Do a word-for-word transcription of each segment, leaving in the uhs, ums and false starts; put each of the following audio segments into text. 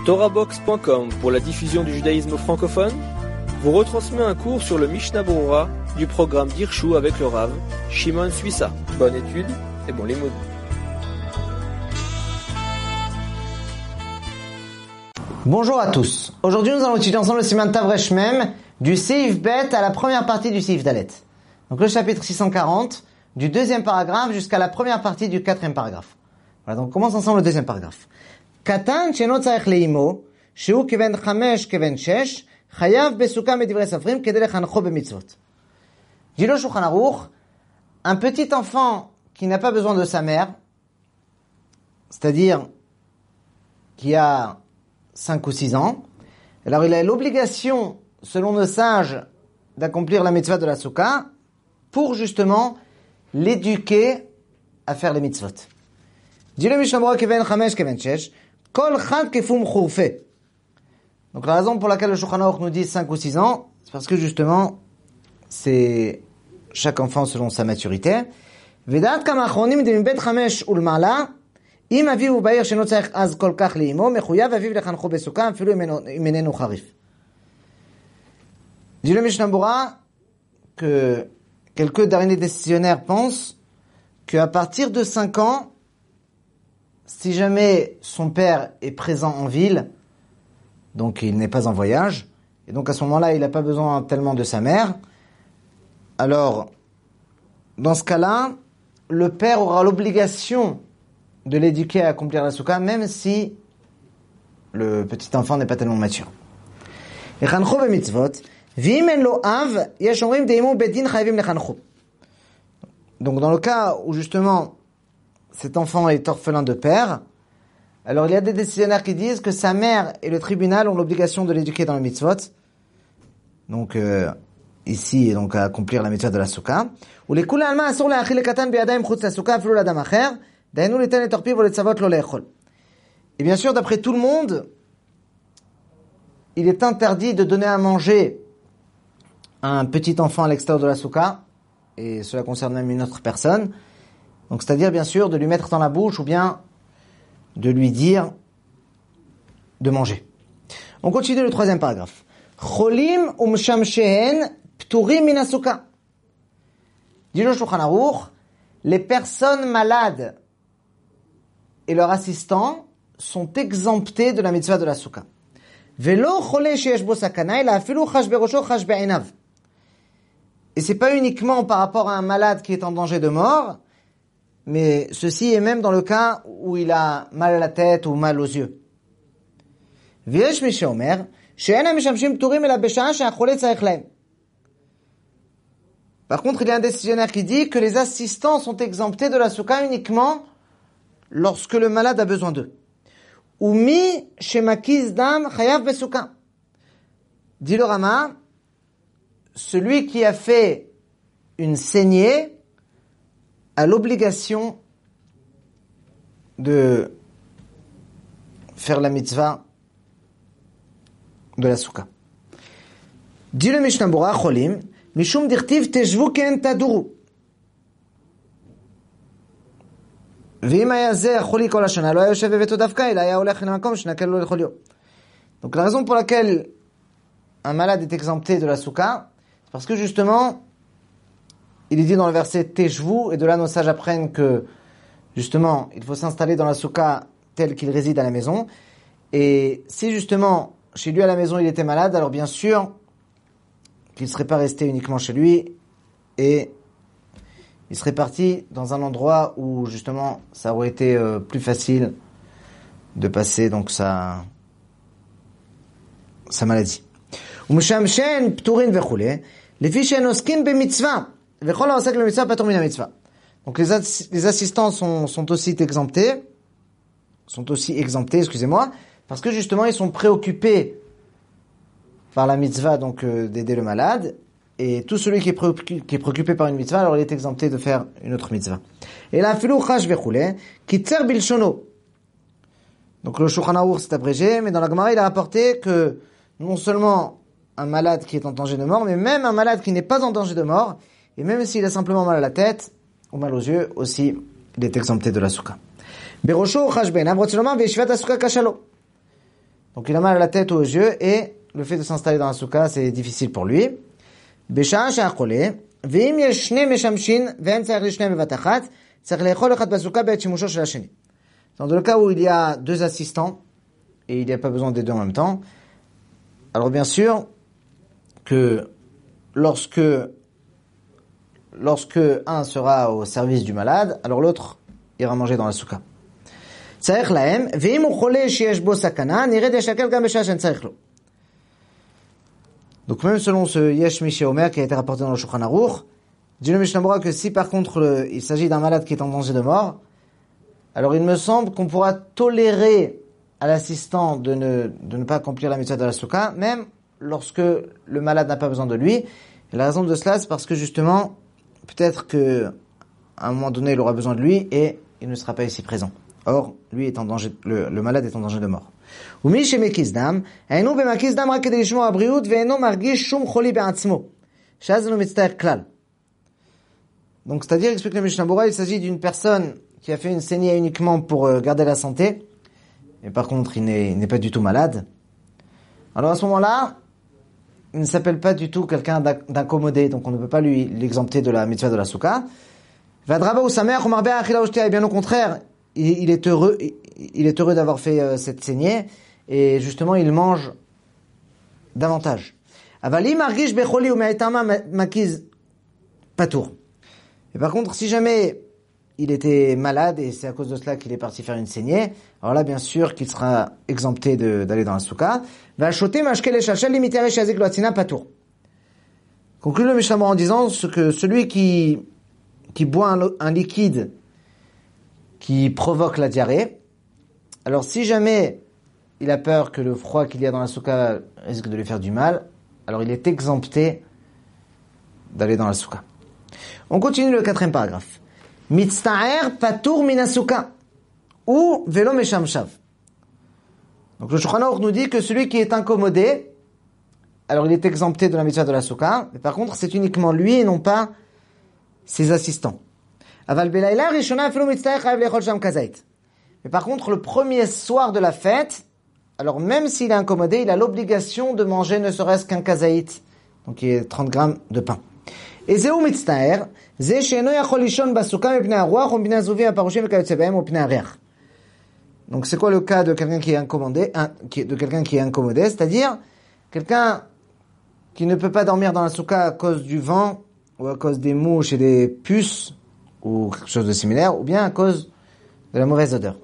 Torahbox point com pour la diffusion du judaïsme francophone vous retransmet un cours sur le Mishnah Berurah du programme d'Hirshu avec le Rav Shimon Suissa. Bonne étude et bon limoud. Bonjour à tous. Aujourd'hui, nous allons étudier ensemble le Siman Tavresh Mem du Seif Bet à la première partie du Seif Dalet. Donc le chapitre six cent quarante, du deuxième paragraphe jusqu'à la première partie du quatrième paragraphe. Voilà, donc on commence ensemble le deuxième paragraphe. Katan she'eno tzarech leimo, shehu keven chamesh keven shesh, chayav besuka medivrei sofrim kedei lechancho bemitzvot. Dit le Shulchan Aruch, un petit enfant qui n'a pas besoin de sa mère, c'est-à-dire qui a cinq ou six ans, alors il a l'obligation, selon nos sages, d'accomplir la mitzvah de la souka pour justement l'éduquer à faire les mitzvot. Dit le Mishnah Berurah keven chamesh keven shesh, kol chad kefum churfe. Donc la raison pour laquelle le Shulchan Aruch nous dit cinq ou six ans, c'est parce que justement, c'est chaque enfant selon sa maturité. Vedat kam achronim de mibet chamesh ulmala, אם אביו הוא בעיר שאינו צריך אז כל כך לאמו, מחויב אביו לחנכו בסוכה, אפילו אם איננו חריף. Dit le Mishnah Berurah que quelques derniers décisionnaires pensent qu'à partir de cinq ans, si jamais son père est présent en ville, donc il n'est pas en voyage, et donc à ce moment-là, il n'a pas besoin tellement de sa mère, alors, dans ce cas-là, le père aura l'obligation de l'éduquer à accomplir la souka, même si le petit enfant n'est pas tellement mature. Donc dans le cas où justement cet enfant est orphelin de père, alors il y a des décisionnaires qui disent que sa mère et le tribunal ont l'obligation de l'éduquer dans le mitzvot. Donc euh, ici, donc à accomplir la mitzvah de la souka. Et bien sûr, d'après tout le monde, il est interdit de donner à manger à un petit enfant à l'extérieur de la souka, et cela concerne même une autre personne. Donc, c'est-à-dire, bien sûr, de lui mettre dans la bouche ou bien de lui dire de manger. On continue le troisième paragraphe. Cholim umshamshehen pturim min hasouka. Dit le Shulchan Aruch, les personnes malades et leurs assistants sont exemptés de la mitzvah de la souka. Velo chole sheyesh bo sakana, ela afilu chash berosho chash be'einav. Et c'est pas uniquement par rapport à un malade qui est en danger de mort, mais ceci est même dans le cas où il a mal à la tête ou mal aux yeux. V'yesh mi sheomer she'ena mishamshim pturim ela b'sha'a she'achole tzarich lahem. Par contre, il y a un décisionnaire qui dit que les assistants sont exemptés de la souka uniquement lorsque le malade a besoin d'eux. Umi shemakiz dam chayav besouka. Dit le Rama, celui qui a fait une saignée a l'obligation de faire la mitzvah de la souka. Dit le Mishnah Berurah cholim, mishum dirtiv teshvu ken taduru. Donc la raison pour laquelle un malade est exempté de la souka, c'est parce que justement, il est dit dans le verset Teshvu, et de là nos sages apprennent que justement, il faut s'installer dans la souka tel qu'il réside à la maison. Et si justement, chez lui à la maison il était malade, alors bien sûr qu'il ne serait pas resté uniquement chez lui, et il serait parti dans un endroit où justement ça aurait été euh, plus facile de passer donc sa sa maladie. Donc les, ass- les assistants sont, sont aussi exemptés, sont aussi exemptés, excusez-moi, parce que justement ils sont préoccupés par la mitzvah donc euh, d'aider le malade. Et tout celui qui est, préoccupé, qui est préoccupé par une mitzvah, alors il est exempté de faire une autre mitzvah. Et là, filou chash vechule, qui tser bilshono. Donc le Shulchan Aruch c'est abrégé, mais dans la Gemara il a rapporté que non seulement un malade qui est en danger de mort, mais même un malade qui n'est pas en danger de mort, et même s'il a simplement mal à la tête ou mal aux yeux, aussi il est exempté de la souka. Berosho chash be'einav, rotze lomar ve'yeshivat hasouka kasha lo. Donc il a mal à la tête ou aux yeux et le fait de s'installer dans la souka, c'est difficile pour lui. Dans le cas où il y a deux assistants et il n'y a pas besoin des deux en même temps, alors bien sûr que lorsque lorsque un sera au service du malade, alors l'autre ira manger dans la souka. Donc même selon ce Yesh Miché Omer qui a été rapporté dans le Shulchan Aruch, dit le Mishnah Berurah que si par contre le, il s'agit d'un malade qui est en danger de mort, alors il me semble qu'on pourra tolérer à l'assistant de ne, de ne pas accomplir la mitzvah de la souka, même lorsque le malade n'a pas besoin de lui. Et la raison de cela, c'est parce que justement, peut-être que à un moment donné, il aura besoin de lui et il ne sera pas ici présent. Or, lui est en danger, le, le malade est en danger de mort. Donc, c'est-à-dire, explique le Mishnah Berurah, il s'agit d'une personne qui a fait une saignée uniquement pour euh, garder la santé, et par contre, il n'est, il n'est pas du tout malade. Alors, à ce moment-là, il ne s'appelle pas du tout quelqu'un d'incommodé, donc on ne peut pas lui l'exempter de la mitzvah de la souka. Et bien au contraire, il, il est heureux, il est heureux d'avoir fait euh, cette saignée, et justement, il mange davantage. Et par contre, si jamais il était malade et c'est à cause de cela qu'il est parti faire une saignée, alors là, bien sûr, qu'il sera exempté de, d'aller dans la souka. Conclut le Mishnah Berurah en disant ce que celui qui, qui boit un, un liquide qui provoque la diarrhée, alors si jamais il a peur que le froid qu'il y a dans la souka risque de lui faire du mal, alors il est exempté d'aller dans la souka. On continue le quatrième paragraphe. Mitzta'er patour min souka ou velo meshamshav. Donc le Shulchan Aruch nous dit que celui qui est incommodé, alors il est exempté de la mitzvah de la souka, mais par contre c'est uniquement lui et non pas ses assistants. Aval belayla rishona afilo mitzta'er chayav lechol sham kazait. Mais par contre le premier soir de la fête, alors même s'il est incommodé, il a l'obligation de manger ne serait-ce qu'un kazaït, donc il est trente grammes de pain. Et zéou mitzta'er, zé she'eno yachol lishon basouka mepnei haruach ou mepnei azuvim aparushim vekayotze behem ou mepnei hariach. Donc c'est quoi le cas de quelqu'un qui est incommodé, un, qui, de quelqu'un qui est incommodé, c'est-à-dire quelqu'un qui ne peut pas dormir dans la souka à cause du vent ou à cause des mouches et des puces ou quelque chose de similaire, ou bien à cause de la mauvaise odeur.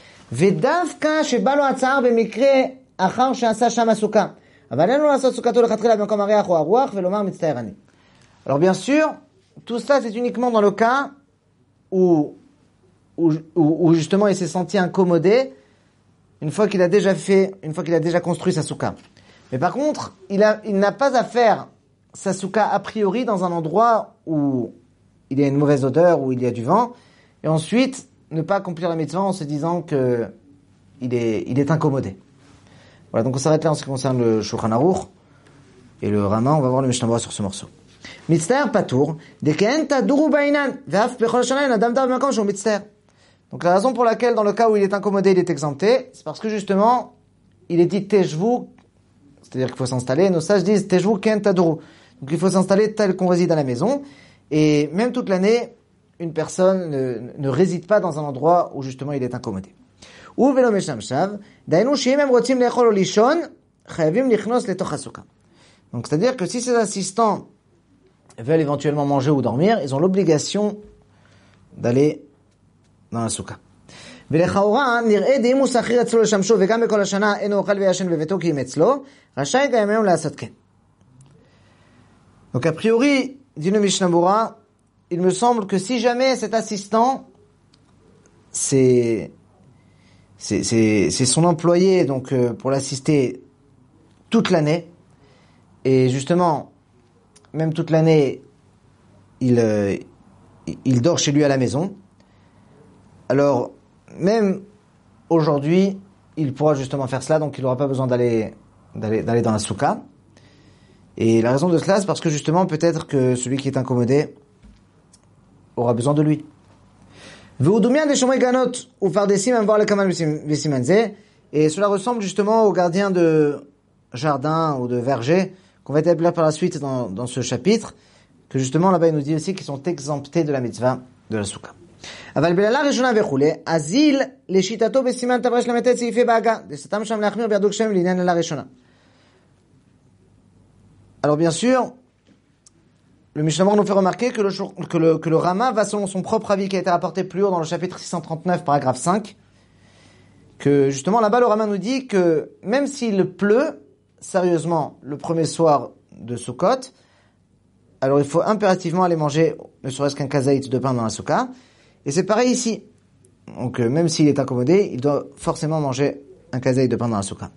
ודווקא שבא לו הצער במקרה אחר שעשה שם הסוכה. אבל אין לו לעשות סוכתו לכתחילה במקום הריח או הרוח ולומר מצטער אני. Alors bien sûr, tout ça c'est uniquement dans le cas où, où, où justement il s'est senti incommodé une fois qu'il a déjà fait, une fois qu'il a déjà construit sa souka. Mais par contre, il, a, il n'a pas à faire sa souka a priori dans un endroit où il y a une mauvaise odeur, où il y a du vent, et ensuite ne pas accomplir la mitzvah en se disant que il est, il est incommodé. Voilà, donc on s'arrête là en ce qui concerne le Shulchan Aruch et le Rama. On va voir le Mishnah Berurah sur ce morceau. Mitzta'er patour, deke'en taduru ba'inan, ve'af bechol hashana adam dav b'makom sheu mitzta'er. Donc la raison pour laquelle dans le cas où il est incommodé, il est exempté, c'est parce que justement, il est dit teshvu, c'est-à-dire qu'il faut s'installer. Nos sages disent teshvu ke'en taduru. Donc il faut s'installer tel qu'on réside à la maison, et même toute l'année, une personne ne, ne réside pas dans un endroit où justement il est incommodé. Ou velo meshamshav, dainu she'im hem rotzim lechol o lishon, chayavim lichnos letoch hasouka. Donc c'est-à-dire que si ces assistants veulent éventuellement manger ou dormir, ils ont l'obligation d'aller dans la souka. ולכאורה נראה דאם הוא שכיר אצלו לשמשו וגם בכל השנה אינו אוכל וישן בביתו כי אם אצלו, רשאי גם היום לעשות כן. Donc a priori, dit le Mishnah Berurah, il me semble que si jamais cet assistant, c'est, c'est, c'est, c'est son employé, donc euh, pour l'assister toute l'année, et justement, même toute l'année, il, euh, il dort chez lui à la maison, alors même aujourd'hui, il pourra justement faire cela, donc il n'aura pas besoin d'aller, d'aller, d'aller dans la souka. Et la raison de cela, c'est parce que justement, peut-être que celui qui est incommodé aura besoin de lui. Et Et cela ressemble justement aux gardiens de jardin ou de verger qu'on va établir par la suite dans, dans ce chapitre, que justement là-bas il nous dit aussi qu'ils sont exemptés de la mitzvah de la souka. אבל בלילה ראשונה וכולי, הזיל לשיטתו בסימן תברש למתת סעיפי בהגה, דסתם שם להחמיר בידוק שם לעניין לילה ראשונה. Alors bien sûr, le Mishnah Berurah nous fait remarquer que le, que, le, que le Rama va selon son propre avis qui a été rapporté plus haut dans le chapitre six cent trente-neuf, paragraphe cinq, que justement là-bas le Rama nous dit que même s'il pleut, sérieusement, le premier soir de Sukkot, alors il faut impérativement aller manger ne serait-ce qu'un kazaït de pain dans la souka, et c'est pareil ici. Donc euh, même s'il est accommodé, il doit forcément manger un kazaït de pain dans la souka.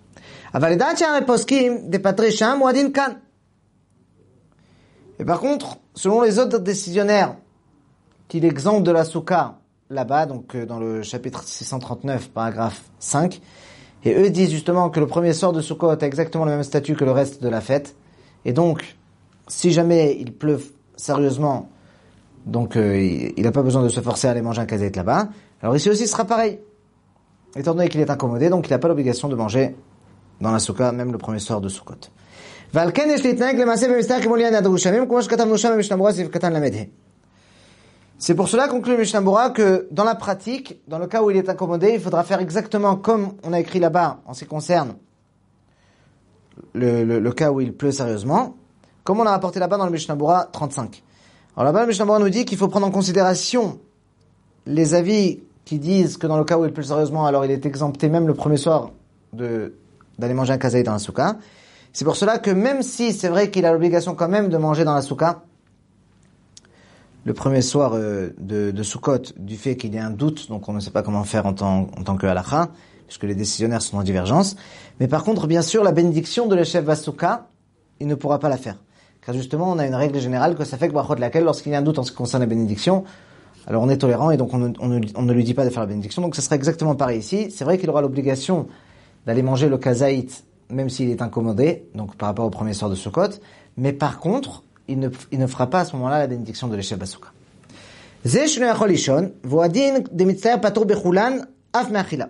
Et par contre, selon les autres décisionnaires qu'il exempte de la souka là-bas, donc euh, dans le chapitre six cent trente-neuf, paragraphe cinq, et eux disent justement que le premier soir de Sukkot a exactement le même statut que le reste de la fête, et donc si jamais il pleut sérieusement, donc euh, il n'a pas besoin de se forcer à aller manger un kazaït là-bas. Alors ici aussi ce sera pareil, étant donné qu'il est incommodé, donc il n'a pas l'obligation de manger dans la souka, même le premier soir de Sukkot. C'est pour cela, conclut le Mishnah Berurah, que dans la pratique, dans le cas où il est incommodé, il faudra faire exactement comme on a écrit là-bas en ce qui concerne le, le, le cas où il pleut sérieusement, comme on a rapporté là-bas dans le Mishnah Berurah trente-cinq. Alors là-bas, le Mishnah Berurah nous dit qu'il faut prendre en considération les avis qui disent que dans le cas où il pleut sérieusement, alors il est exempté même le premier soir de, d'aller manger un kazaït dans la souka. C'est pour cela que même si c'est vrai qu'il a l'obligation quand même de manger dans la souka, le premier soir euh, de, de Sukkot, du fait qu'il y a un doute, donc on ne sait pas comment faire en tant, en tant que halakha, puisque les décisionnaires sont en divergence. Mais par contre, bien sûr, la bénédiction de l'Eshev Basouka, il ne pourra pas la faire. Car justement, on a une règle générale que ça fait que brachot laquelle, lorsqu'il y a un doute en ce qui concerne la bénédiction, alors on est tolérant et donc on ne, on, ne, on ne lui dit pas de faire la bénédiction. Donc ce sera exactement pareil ici. C'est vrai qu'il aura l'obligation d'aller manger le kazaït, même s'il est incommodé, donc par rapport au premier soir de Sukkot. Mais par contre, il ne, il ne fera pas à ce moment-là la bénédiction de l'Eshev Basouka. Zeh shno yachol lishon, v'adin de mitzvah patur bechulan af me'achila.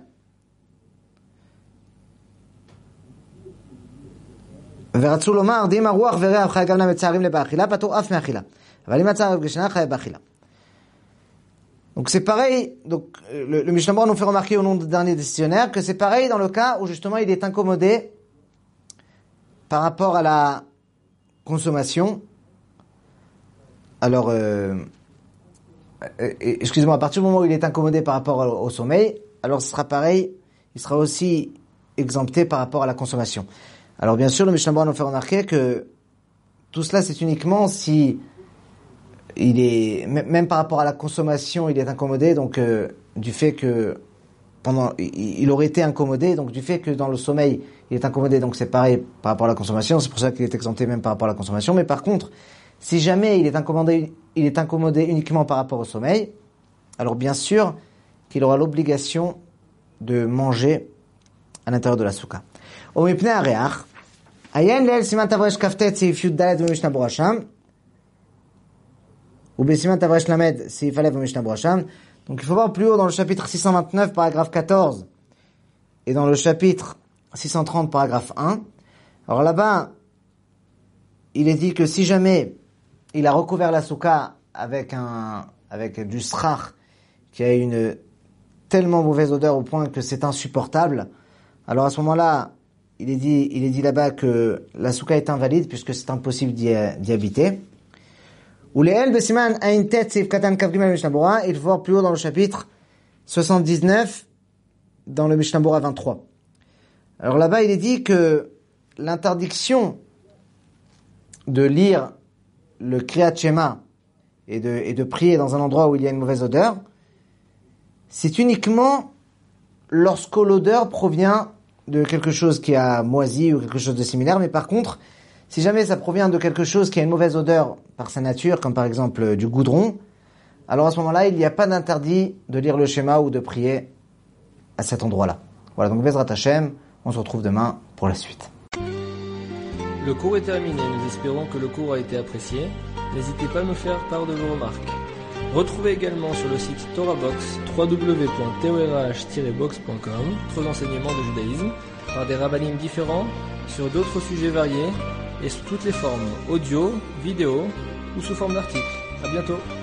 ורצו לומר, דין הרוח וריח חי גם למצערים לבאכילה, פטור אף מאכילה. אבל אם הצער בגשנה, חי באכילה. Donc c'est pareil, donc le, le Mishnah Berurah nous fait remarquer au nom du dernier décisionnaire que c'est pareil dans le cas où justement il est incommodé par rapport à la consommation. Alors, euh, excusez-moi, à partir du moment où il est incommodé par rapport au, au sommeil, alors ce sera pareil, il sera aussi exempté par rapport à la consommation. Alors bien sûr, le Mishnah Berurah nous fait remarquer que tout cela c'est uniquement si il est, même par rapport à la consommation, il est incommodé, donc euh, du fait que pendant, il, il aurait été incommodé, donc du fait que dans le sommeil il est incommodé, donc c'est pareil par rapport à la consommation, c'est pour ça qu'il est exempté même par rapport à la consommation. Mais par contre, si jamais il est incommodé, il est incommodé uniquement par rapport au sommeil, alors bien sûr qu'il aura l'obligation de manger à l'intérieur de la souka. Au mipnei hareach, ayen leil siman tavresh kaftet seif yud dalet v'mishnah Berurah sham, ou besiman tavresh lamed seif alev v'mishnah Berurah sham. Donc il faut voir plus haut dans le chapitre six cent vingt-neuf, paragraphe quatorze, et dans le chapitre six cent trente, paragraphe un. Alors là-bas, il est dit que si jamais il a recouvert la souka avec un, avec du srach qui a une tellement mauvaise odeur au point que c'est insupportable, alors à ce moment-là, il est dit, il est dit là-bas que la souka est invalide puisque c'est impossible d'y, d'y habiter. Ou les el besiman ain tet sif katan kaf gimel Mishnah Berurah, il faut voir plus haut dans le chapitre soixante-dix-neuf, dans le Mishnah Berurah vingt-trois. Alors là-bas, il est dit que l'interdiction de lire le Kriyat Shema et de, et de prier dans un endroit où il y a une mauvaise odeur, c'est uniquement lorsque l'odeur provient de quelque chose qui a moisi ou quelque chose de similaire. Mais par contre, si jamais ça provient de quelque chose qui a une mauvaise odeur par sa nature, comme par exemple du goudron, alors à ce moment-là, il n'y a pas d'interdit de lire le schéma ou de prier à cet endroit-là. Voilà, donc Bezrat Hashem, on se retrouve demain pour la suite. Le cours est terminé, nous espérons que le cours a été apprécié. N'hésitez pas à nous faire part de vos remarques. Retrouvez également sur le site TorahBox w w w point torah tiret box point com d'autres enseignements de judaïsme par des rabbinim différents sur d'autres sujets variés et sous toutes les formes audio, vidéo ou sous forme d'articles. À bientôt.